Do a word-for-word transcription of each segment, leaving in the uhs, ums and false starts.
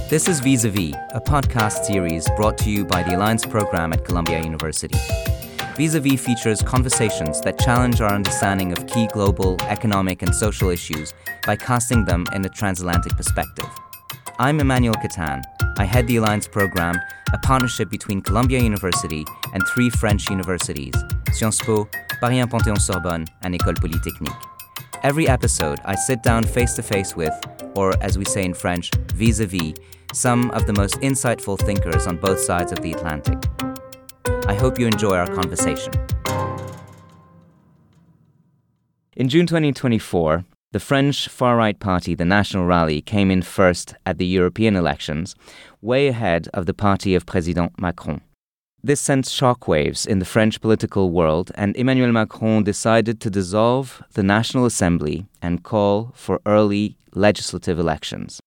This is Vis-a-Vis, a podcast series brought to you by the Alliance Program at Columbia University. Vis-a-Vis features conversations that challenge our understanding of key global, economic, and social issues by casting them in a transatlantic perspective. I'm Emmanuel Catan. I head the Alliance Program, a partnership between Columbia University and three French universities, Sciences Po, Paris one Panthéon-Sorbonne, and École Polytechnique. Every episode, I sit down face-to-face with, or as we say in French, vis-a-vis, some of the most insightful thinkers on both sides of the Atlantic. I hope you enjoy our conversation. In June twenty twenty-four, the French far-right party, the National Rally, came in first at the European elections, way ahead of the party of President Macron. This sent shockwaves in the French political world, and Emmanuel Macron decided to dissolve the National Assembly and call for early legislative elections.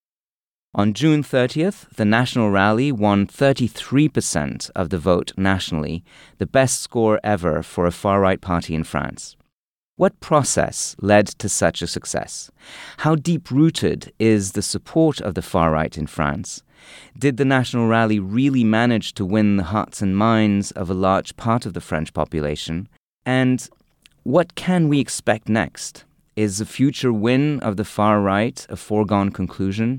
On June thirtieth, the National Rally won thirty-three percent of the vote nationally, the best score ever for a far-right party in France. What process led to such a success? How deep-rooted is the support of the far-right in France? Did the National Rally really manage to win the hearts and minds of a large part of the French population? And what can we expect next? Is a future win of the far-right a foregone conclusion?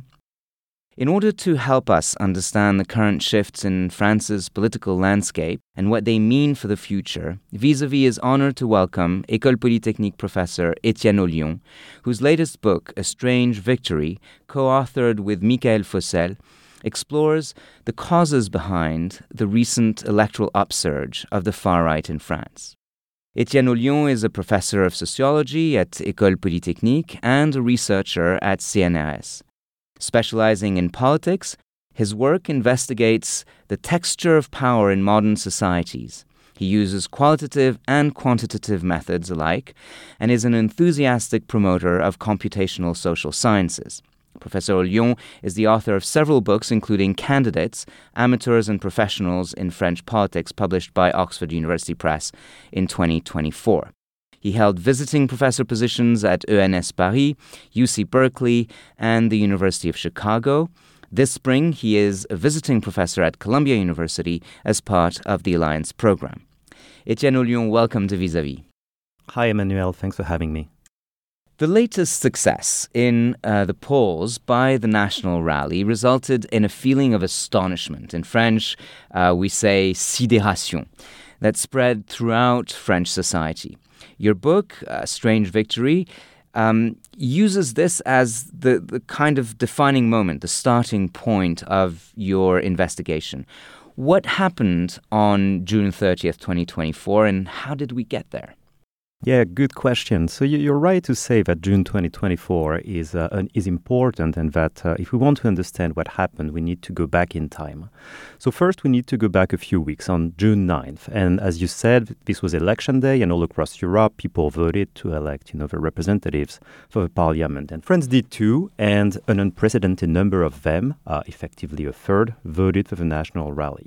In order to help us understand the current shifts in France's political landscape and what they mean for the future, Vis-a-Vis is honored to welcome École Polytechnique professor Étienne Ollion, whose latest book, A Strange Victory, co-authored with Michael Fossel, explores the causes behind the recent electoral upsurge of the far-right in France. Étienne Ollion is a professor of sociology at École Polytechnique and a researcher at C N R S. Specializing in politics, his work investigates the texture of power in modern societies. He uses qualitative and quantitative methods alike and is an enthusiastic promoter of computational social sciences. Professor Ollion is the author of several books, including Candidates, Amateurs and Professionals in French Politics, published by Oxford University Press in twenty twenty-four. He held visiting professor positions at E N S Paris, U C Berkeley, and the University of Chicago. This spring, he is a visiting professor at Columbia University as part of the Alliance Program. Étienne Ollion, welcome to Vis-a-Vis. Hi, Emmanuel. Thanks for having me. The latest success in uh, the polls by the National Rally resulted in a feeling of astonishment. In French, uh, we say sidération, that spread throughout French society. Your book, uh, Strange Victory, um, uses this as the, the kind of defining moment, the starting point of your investigation. What happened on June thirtieth, twenty twenty-four, and how did we get there? Yeah, good question. So you're right to say that June twenty twenty-four is uh, an, is important, and that uh, if we want to understand what happened, we need to go back in time. So first, we need to go back a few weeks on June ninth. And as you said, this was election day, and all across Europe, people voted to elect, you know, the representatives for the parliament. And France did too, and an unprecedented number of them, uh, effectively a third, voted for the National Rally.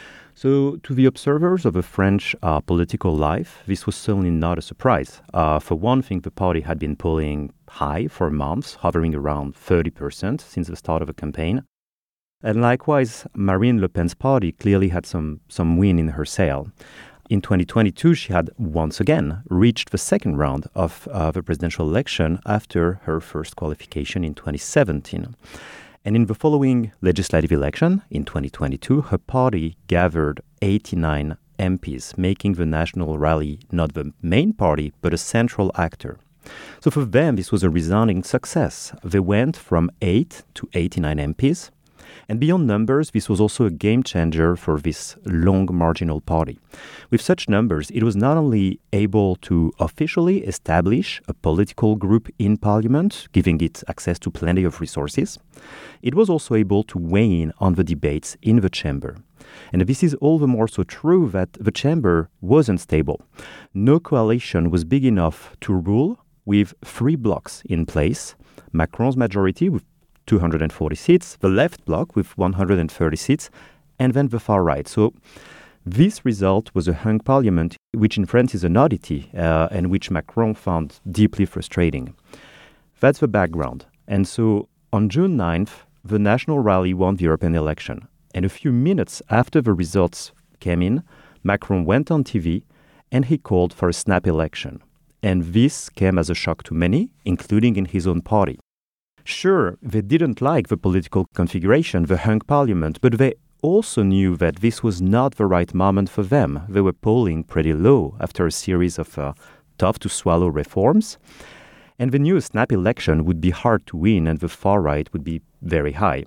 So, to the observers of a French uh, political life, this was certainly not a surprise. Uh, for one thing, the party had been polling high for months, hovering around thirty percent since the start of the campaign. And likewise, Marine Le Pen's party clearly had some, some wind in her sail. In twenty twenty-two, she had once again reached the second round of uh, the presidential election after her first qualification in twenty seventeen. And in the following legislative election, in twenty twenty-two, her party gathered eighty-nine M Ps, making the National Rally not the main party, but a central actor. So for them, this was a resounding success. They went from eight to eighty-nine M Ps. And beyond numbers, this was also a game changer for this long marginal party. With such numbers, it was not only able to officially establish a political group in parliament, giving it access to plenty of resources, it was also able to weigh in on the debates in the chamber. And this is all the more so true that the chamber wasn't stable. No coalition was big enough to rule, with three blocs in place: Macron's majority with two hundred forty seats, the left bloc with one hundred thirty seats, and then the far right. So this result was a hung parliament, which in France is an oddity, uh, and which Macron found deeply frustrating. That's the background. And so on June ninth, the National Rally won the European election. And a few minutes after the results came in, Macron went on T V and he called for a snap election. And this came as a shock to many, including in his own party. Sure, they didn't like the political configuration, the hung parliament, but they also knew that this was not the right moment for them. They were polling pretty low after a series of uh, tough-to-swallow reforms. And they knew a snap election would be hard to win and the far right would be very high.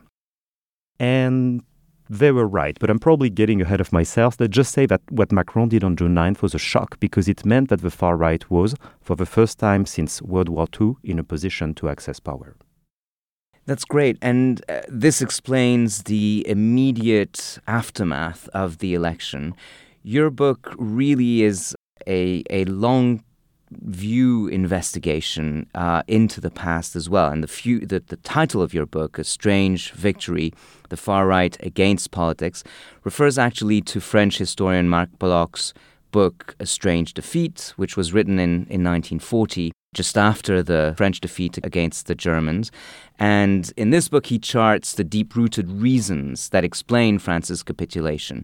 And they were right, but I'm probably getting ahead of myself. Let's just say that what Macron did on June ninth was a shock because it meant that the far right was, for the first time since World War Two, in a position to access power. That's great. And uh, this explains the immediate aftermath of the election. Your book really is a, a long view investigation uh, into the past as well. And the, few, the, the title of your book, A Strange Victory, The Far Right Against Politics, refers actually to French historian Marc Bloch's book, A Strange Defeat, which was written in, in nineteen forty, just after the French defeat against the Germans. And in this book, he charts the deep-rooted reasons that explain France's capitulation.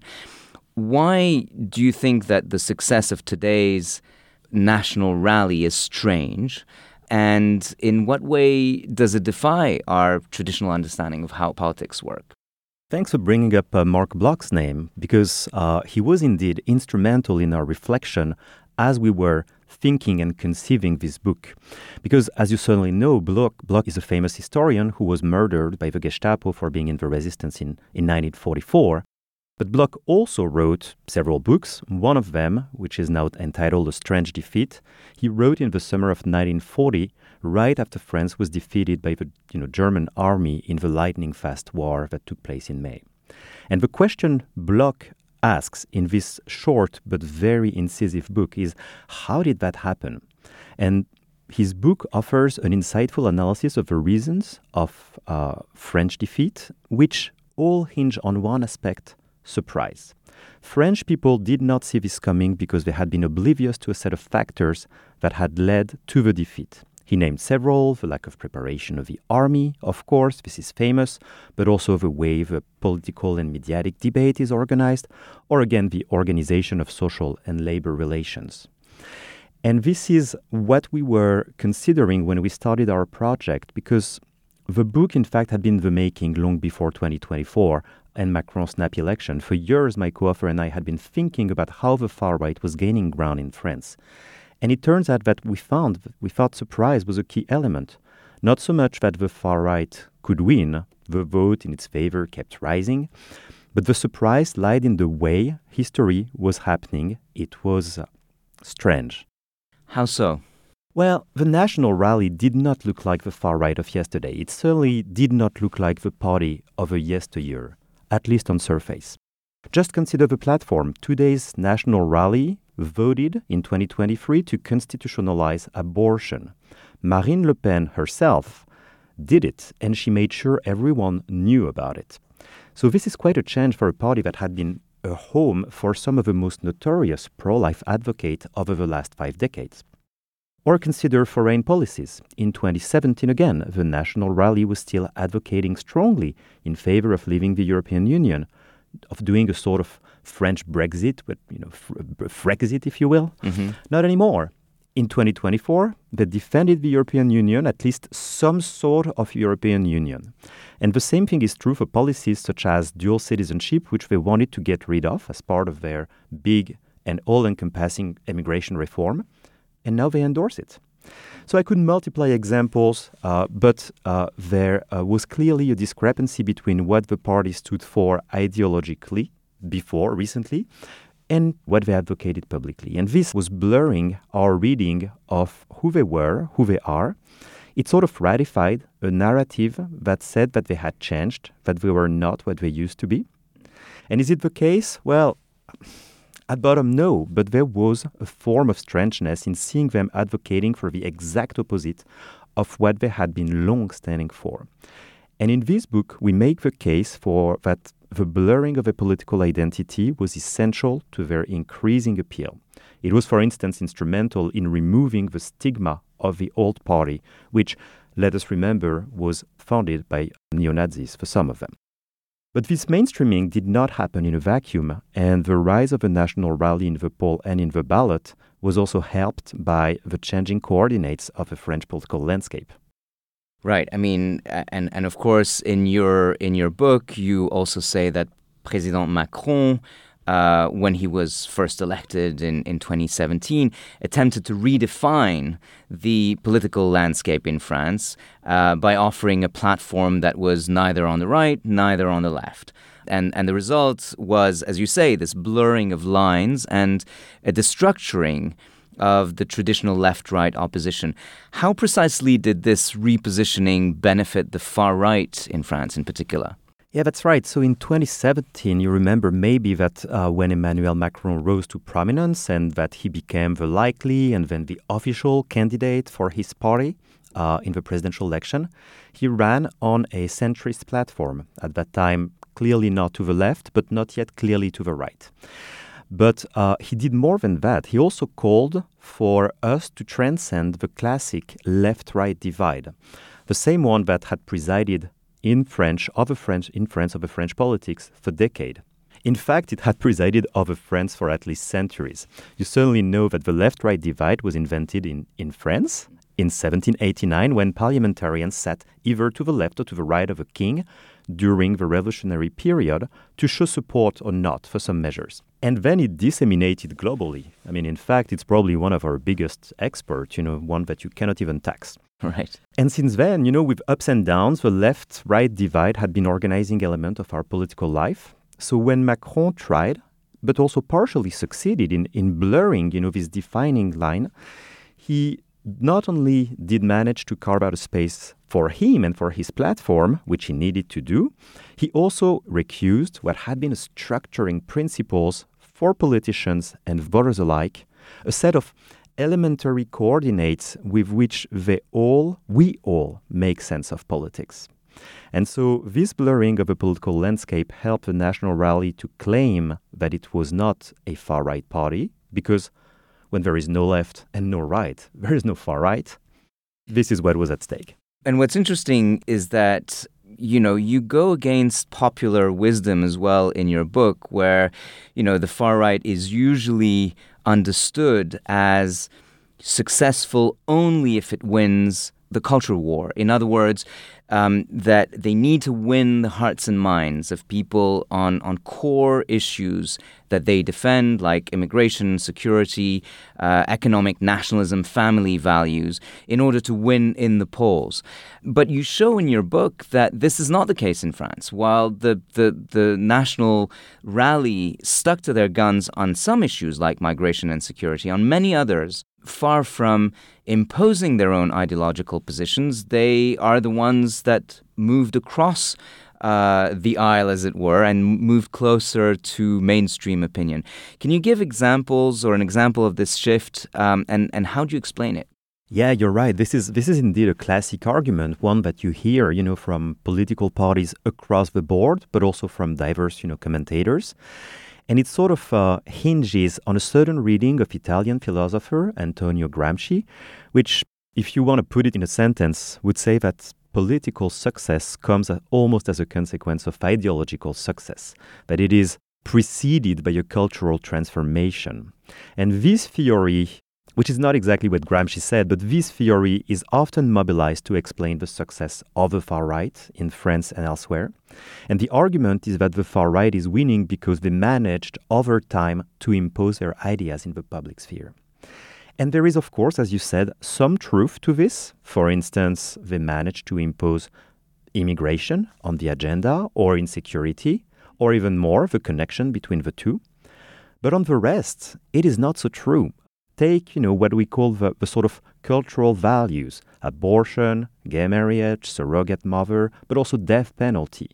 Why do you think that the success of today's national rally is strange? And in what way does it defy our traditional understanding of how politics work? Thanks for bringing up uh, Marc Bloch's name, because uh, he was indeed instrumental in our reflection as we were thinking and conceiving this book. Because, as you certainly know, Bloch, Bloch is a famous historian who was murdered by the Gestapo for being in the resistance in, in nineteen forty-four. But Bloch also wrote several books. One of them, which is now entitled A Strange Defeat, he wrote in the summer of nineteen forty, right after France was defeated by the you know, German army in the lightning-fast war that took place in May. And the question Bloch asks in this short but very incisive book is, how did that happen? And his book offers an insightful analysis of the reasons of uh, French defeat, which all hinge on one aspect: surprise. French people did not see this coming because they had been oblivious to a set of factors that had led to the defeat. He named several: the lack of preparation of the army, of course, this is famous, but also the way the political and mediatic debate is organized, or again, the organization of social and labor relations. And this is what we were considering when we started our project, because the book, in fact, had been in the making long before twenty twenty-four and Macron's snap election. For years, my co-author and I had been thinking about how the far right was gaining ground in France. And it turns out that we found, we thought surprise was a key element. Not so much that the far right could win, the vote in its favor kept rising, but the surprise lied in the way history was happening. It was uh, strange. How so? Well, the national rally did not look like the far right of yesterday. It certainly did not look like the party of a yesteryear, at least on surface. Just consider the platform. Today's national rally voted in twenty twenty-three to constitutionalize abortion. Marine Le Pen herself did it, and she made sure everyone knew about it. So this is quite a change for a party that had been a home for some of the most notorious pro-life advocates over the last five decades. Or consider foreign policies. In twenty seventeen again, the national rally was still advocating strongly in favor of leaving the European Union, of doing a sort of French Brexit, but, you know, Frexit, if you will. Mm-hmm. Not anymore. In twenty twenty-four, they defended the European Union, at least some sort of European Union. And the same thing is true for policies such as dual citizenship, which they wanted to get rid of as part of their big and all-encompassing immigration reform. And now they endorse it. So I could multiply examples, uh, but uh, there uh, was clearly a discrepancy between what the party stood for ideologically before, recently, and what they advocated publicly. And this was blurring our reading of who they were, who they are. It sort of ratified a narrative that said that they had changed, that they were not what they used to be. And is it the case? Well, at bottom, no, but there was a form of strangeness in seeing them advocating for the exact opposite of what they had been long standing for. And in this book, we make the case for that the blurring of a political identity was essential to their increasing appeal. It was, for instance, instrumental in removing the stigma of the old party, which, let us remember, was founded by neo-Nazis for some of them. But this mainstreaming did not happen in a vacuum, and the rise of a national rally in the poll and in the ballot was also helped by the changing coordinates of the French political landscape. Right. I mean, and, and of course, in your in your book, you also say that President Macron, uh, when he was first elected in, in twenty seventeen, attempted to redefine the political landscape in France uh, by offering a platform that was neither on the right, neither on the left. And and the result was, as you say, this blurring of lines and a destructuring of the traditional left-right opposition. How precisely did this repositioning benefit the far right in France in particular? Yeah, that's right. So in twenty seventeen, you remember maybe that uh, when Emmanuel Macron rose to prominence and that he became the likely and then the official candidate for his party uh, in the presidential election, he ran on a centrist platform. At that time, clearly not to the left, but not yet clearly to the right. But uh, he did more than that. He also called for us to transcend the classic left-right divide, the same one that had presided in French over French in France over French politics for decades. In fact, it had presided over France for at least centuries. You certainly know that the left-right divide was invented in, in France in seventeen eighty-nine, when parliamentarians sat either to the left or to the right of a king during the revolutionary period to show support or not for some measures. And then it disseminated globally. I mean, in fact, it's probably one of our biggest exports, you know, one that you cannot even tax. Right. And since then, you know, with ups and downs, the left-right divide had been organizing element of our political life. So when Macron tried, but also partially succeeded in, in blurring, you know, this defining line, he not only did manage to carve out a space for him and for his platform, which he needed to do, he also recused what had been a structuring principles for politicians and voters alike, a set of elementary coordinates with which they all, we all, make sense of politics. And so this blurring of a political landscape helped the National Rally to claim that it was not a far-right party, because when there is no left and no right, there is no far right. This is what was at stake. And what's interesting is that, you know, you go against popular wisdom as well in your book, where, you know, the far right is usually understood as successful only if it wins the culture war. In other words, um, that they need to win the hearts and minds of people on, on core issues that they defend, like immigration, security, uh, economic nationalism, family values, in order to win in the polls. But you show in your book that this is not the case in France. While the, the, the National Rally stuck to their guns on some issues like migration and security, on many others, far from imposing their own ideological positions, they are the ones that moved across uh, the aisle, as it were, and moved closer to mainstream opinion. Can you give examples or an example of this shift, um, and, and how do you explain it? Yeah, you're right. This is this is indeed a classic argument, one that you hear, you know, from political parties across the board, but also from diverse, you know, commentators. And it sort of uh, hinges on a certain reading of Italian philosopher Antonio Gramsci, which, if you want to put it in a sentence, would say that political success comes as, almost as a consequence of ideological success, that it is preceded by a cultural transformation. And this theory, which is not exactly what Gramsci said, but this theory is often mobilized to explain the success of the far right in France and elsewhere. And the argument is that the far right is winning because they managed over time to impose their ideas in the public sphere. And there is, of course, as you said, some truth to this. For instance, they managed to impose immigration on the agenda, or insecurity, or even more, the connection between the two. But on the rest, it is not so true. Take, you know, what we call the, the sort of cultural values, abortion, gay marriage, surrogate mother, but also death penalty.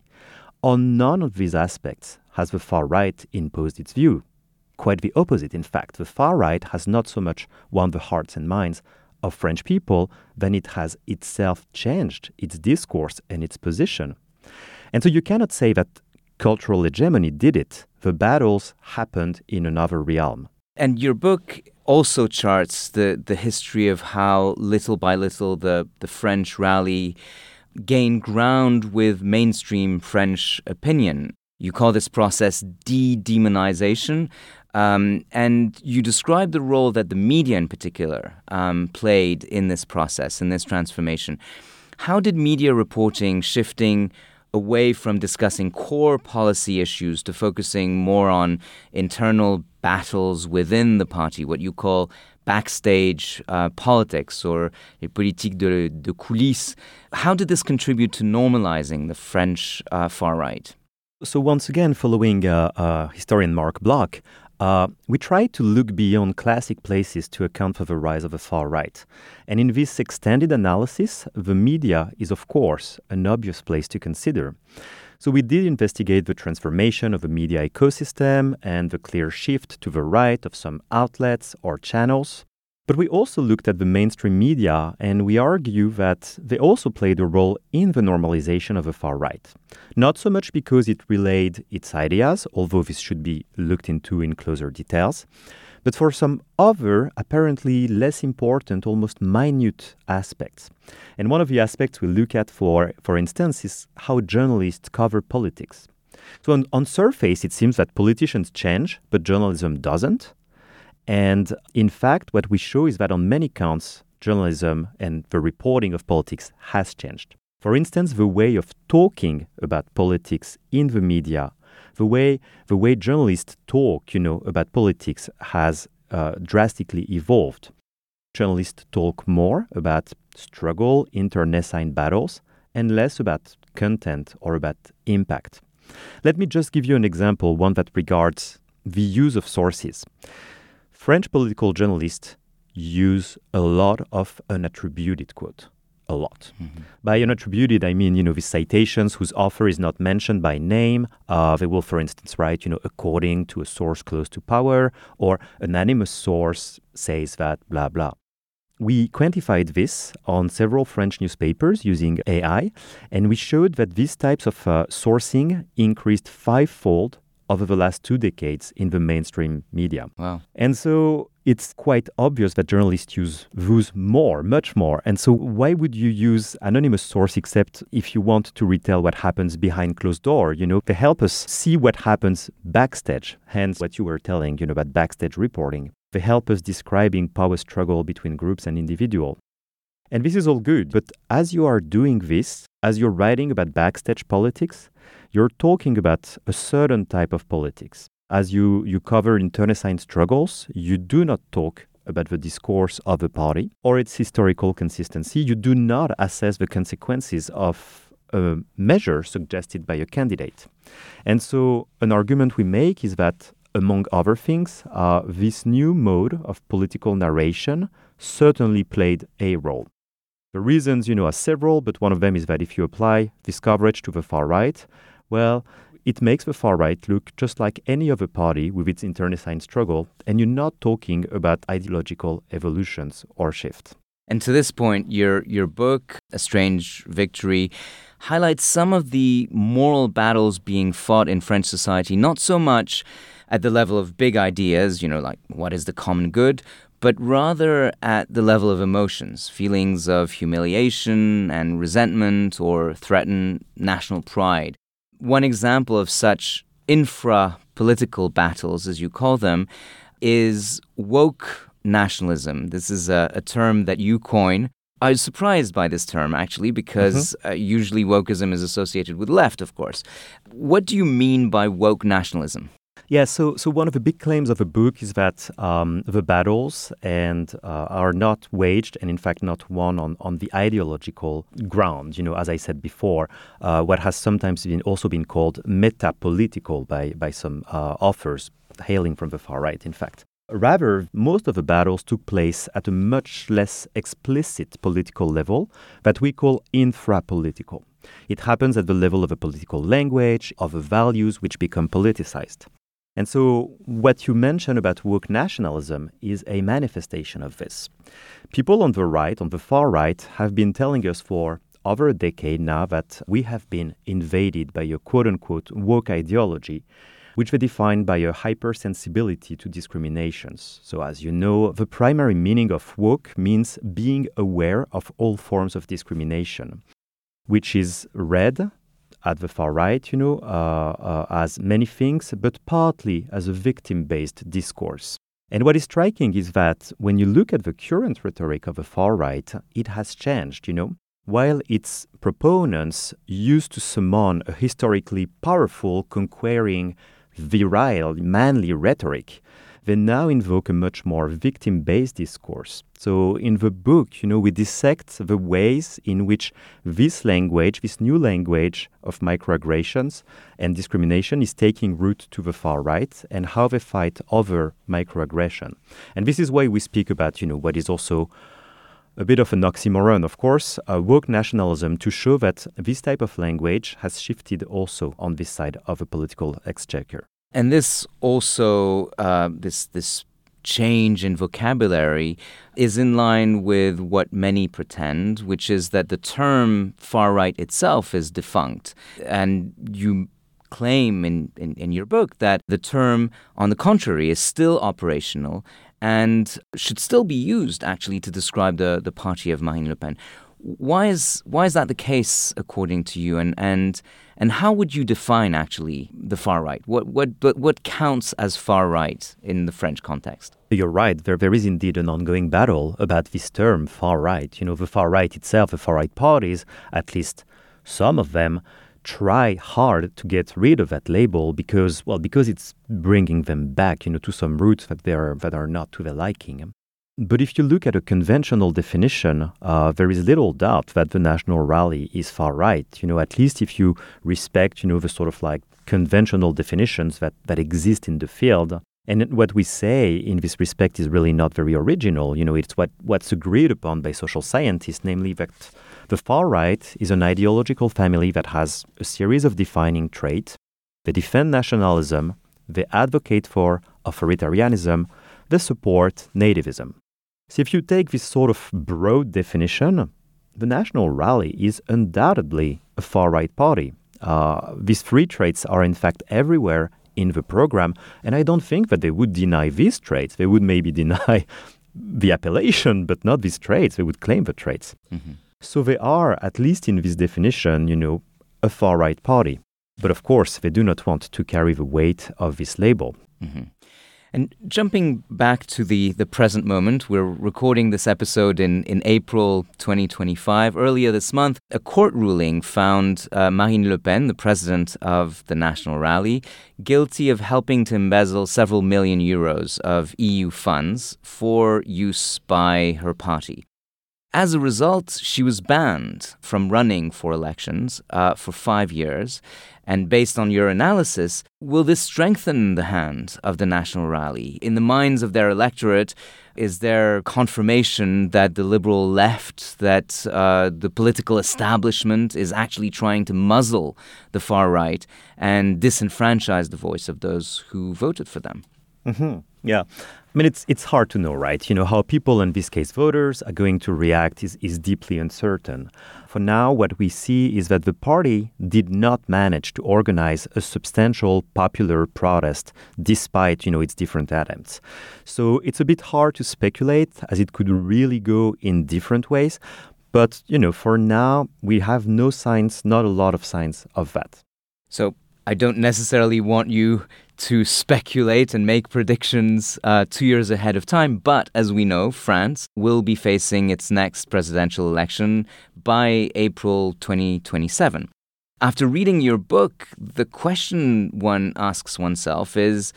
On none of these aspects has the far right imposed its view. Quite the opposite, in fact. The far right has not so much won the hearts and minds of French people than it has itself changed its discourse and its position. And so you cannot say that cultural hegemony did it. The battles happened in another realm. And your book also charts the, the history of how little by little the, the French rally gained ground with mainstream French opinion. You call this process de-demonization, um, and you describe the role that the media in particular um, played in this process, in this transformation. How did media reporting shifting away from discussing core policy issues to focusing more on internal battles within the party, what you call backstage uh, politics or politique de, de coulisses, how did this contribute to normalizing the French uh, far right? So once again, following uh, uh, historian Marc Bloch, uh, we try to look beyond classic places to account for the rise of the far right. And in this extended analysis, the media is, of course, an obvious place to consider. So we did investigate the transformation of the media ecosystem and the clear shift to the right of some outlets or channels. But we also looked at the mainstream media, and we argue that they also played a role in the normalization of the far right. Not so much because it relayed its ideas, although this should be looked into in closer details, but for some other, apparently less important, almost minute aspects. And one of the aspects we look at, for, for instance, is how journalists cover politics. So on, on surface, it seems that politicians change, but journalism doesn't. And in fact, what we show is that on many counts, journalism and the reporting of politics has changed. For instance, the way of talking about politics in the media, the way the way journalists talk, you know, about politics has uh, drastically evolved. Journalists talk more about struggle, internecine battles, and less about content or about impact. Let me just give you an example, one that regards the use of sources. French political journalists use a lot of unattributed quote. A lot. Mm-hmm. By unattributed, I mean, you know, the citations whose author is not mentioned by name. Uh, they will, for instance, write, you know, according to a source close to power, or anonymous source says that, blah, blah. We quantified this on several French newspapers using A I, and we showed that these types of uh, sourcing increased fivefold over the last two decades in the mainstream media. Wow. And so it's quite obvious that journalists use those more, much more. And so why would you use anonymous source except if you want to retell what happens behind closed door? You know, they help us see what happens backstage, hence what you were telling, you know, about backstage reporting. They help us describing power struggle between groups and individuals. And this is all good, but as you are doing this, as you're writing about backstage politics, you're talking about a certain type of politics. As you, you cover internecine struggles, you do not talk about the discourse of a party or its historical consistency. You do not assess the consequences of a measure suggested by a candidate. And so an argument we make is that, among other things, uh, this new mode of political narration certainly played a role. The reasons, you know, are several, but one of them is that if you apply this coverage to the far right, well, it makes the far right look just like any other party with its internecine struggle, and you're not talking about ideological evolutions or shift. And to this point, your your book, A Strange Victory, highlights some of the moral battles being fought in French society, not so much at the level of big ideas, you know, like what is the common good, but rather at the level of emotions, feelings of humiliation and resentment or threatened national pride. One example of such infra-political battles, as you call them, is woke nationalism. This is a, a term that you coin. I was surprised by this term, actually, because mm-hmm. uh, usually wokeism is associated with left, of course. What do you mean by woke nationalism? Yeah, so so one of the big claims of the book is that um, the battles and uh, are not waged, and in fact not won on, on the ideological ground. You know, as I said before, uh, what has sometimes been also been called meta-political by by some uh, authors hailing from the far right. In fact, rather, most of the battles took place at a much less explicit political level that we call infra-political. It happens at the level of a political language, of the values which become politicized. And so what you mentioned about woke nationalism is a manifestation of this. People on the right, on the far right, have been telling us for over a decade now that we have been invaded by a quote-unquote woke ideology, which they define by a hypersensibility to discriminations. So as you know, the primary meaning of woke means being aware of all forms of discrimination, which is read at the far right, you know, uh, uh, as many things, but partly as a victim-based discourse. And what is striking is that when you look at the current rhetoric of the far right, it has changed, you know. While its proponents used to summon a historically powerful, conquering, virile, manly rhetoric, they now invoke a much more victim-based discourse. So in the book, you know, we dissect the ways in which this language, this new language of microaggressions and discrimination is taking root to the far right and how they fight over microaggression. And this is why we speak about, you know, what is also a bit of an oxymoron, of course, uh, woke nationalism, to show that this type of language has shifted also on this side of the political exchequer. And this also, uh, this this change in vocabulary is in line with what many pretend, which is that the term far right itself is defunct. And you claim in, in, in your book that the term, on the contrary, is still operational and should still be used, actually, to describe the, the party of Marine Le Pen. Why is why is that the case, according to you? And and and how would you define, actually, the far right? What what what counts as far right in the French context? You're right. There there is indeed an ongoing battle about this term, far right. You know, the far right itself, the far right parties, at least some of them, try hard to get rid of that label because, well, because it's bringing them back, you know, to some roots that they are that are not to their liking. But if you look at a conventional definition, uh, there is little doubt that the National Rally is far right. You know, at least if you respect, you know, the sort of like conventional definitions that, that exist in the field. And what we say in this respect is really not very original. You know, it's what, what's agreed upon by social scientists, namely that the far right is an ideological family that has a series of defining traits. They defend nationalism, they advocate for authoritarianism, they support nativism. So if you take this sort of broad definition, the National Rally is undoubtedly a far-right party. Uh, these three traits are in fact everywhere in the program, and I don't think that they would deny these traits. They would maybe deny the appellation, but not these traits. They would claim the traits. Mm-hmm. So they are, at least in this definition, you know, a far-right party. But of course, they do not want to carry the weight of this label. Mm-hmm. And jumping back to the, the present moment, we're recording this episode in, in April twenty twenty-five. Earlier this month, a court ruling found uh, Marine Le Pen, the president of the National Rally, guilty of helping to embezzle several million euros of E U funds for use by her party. As a result, she was banned from running for elections uh, for five years. And based on your analysis, will this strengthen the hand of the National Rally? In the minds of their electorate, is there confirmation that the liberal left, that uh, the political establishment is actually trying to muzzle the far right and disenfranchise the voice of those who voted for them? Mm-hmm. Yeah. I mean, it's it's hard to know, right? You know, how people, in this case voters, are going to react is, is deeply uncertain. For now, what we see is that the party did not manage to organize a substantial popular protest despite, you know, its different attempts. So it's a bit hard to speculate, as it could really go in different ways. But, you know, for now, we have no signs, not a lot of signs of that. So I don't necessarily want you to speculate and make predictions uh, two years ahead of time. But as we know, France will be facing its next presidential election by April twenty twenty-seven. After reading your book, the question one asks oneself is,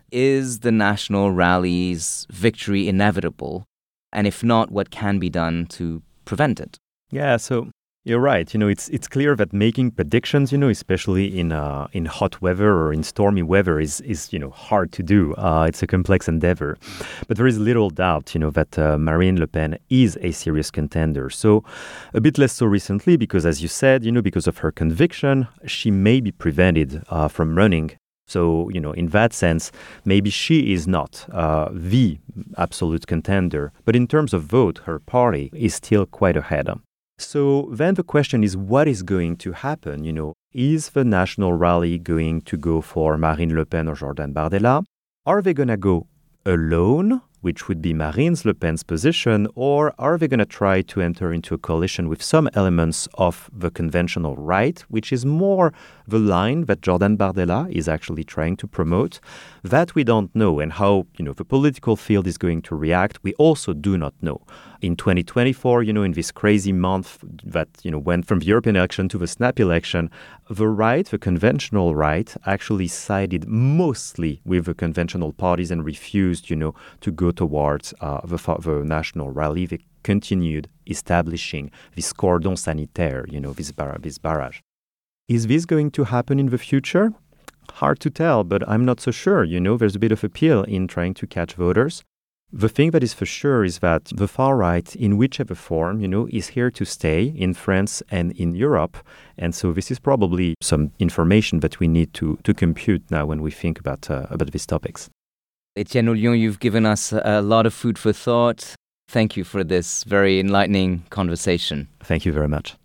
is the National Rally's victory inevitable? And if not, what can be done to prevent it? Yeah, so you're right. You know, it's it's clear that making predictions, you know, especially in uh, in hot weather or in stormy weather, is is you know hard to do. Uh, it's a complex endeavor, but there is little doubt, you know, that uh, Marine Le Pen is a serious contender. So, a bit less so recently, because as you said, you know, because of her conviction, she may be prevented uh, from running. So, you know, in that sense, maybe she is not uh, the absolute contender. But in terms of vote, her party is still quite ahead. So then the question is, what is going to happen? You know, is the National Rally going to go for Marine Le Pen or Jordan Bardella? Are they going to go alone, which would be Marine Le Pen's position, or are they going to try to enter into a coalition with some elements of the conventional right, which is more the line that Jordan Bardella is actually trying to promote? That we don't know, and how, you know, the political field is going to react, we also do not know. In twenty twenty-four, you know, in this crazy month that, you know, went from the European election to the snap election, the right, the conventional right, actually sided mostly with the conventional parties and refused, you know, to go towards uh, the, the National Rally. They continued establishing this cordon sanitaire, you know, this, bar- this barrage. Is this going to happen in the future? Hard to tell, but I'm not so sure. You know, there's a bit of appeal in trying to catch voters. The thing that is for sure is that the far right, in whichever form, you know, is here to stay in France and in Europe. And so this is probably some information that we need to, to compute now when we think about, uh, about these topics. Etienne Ollion, you've given us a lot of food for thought. Thank you for this very enlightening conversation. Thank you very much.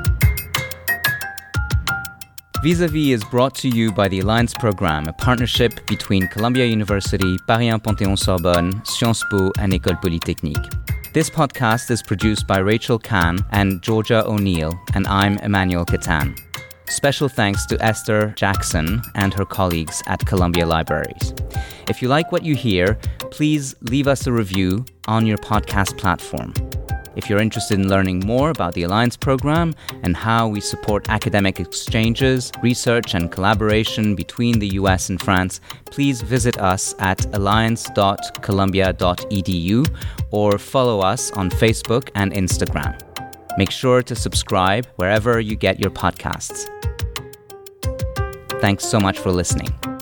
Vis-à-vis is brought to you by the Alliance Programme, a partnership between Columbia University, Paris one Panthéon-Sorbonne, Sciences Po, and École Polytechnique. This podcast is produced by Rachel Kahn and Georgia O'Neill, and I'm Emmanuel Catan. Special thanks to Esther Jackson and her colleagues at Columbia Libraries. If you like what you hear, please leave us a review on your podcast platform. If you're interested in learning more about the Alliance Programme and how we support academic exchanges, research and collaboration between the U S and France, please visit us at alliance dot columbia dot e d u or follow us on Facebook and Instagram. Make sure to subscribe wherever you get your podcasts. Thanks so much for listening.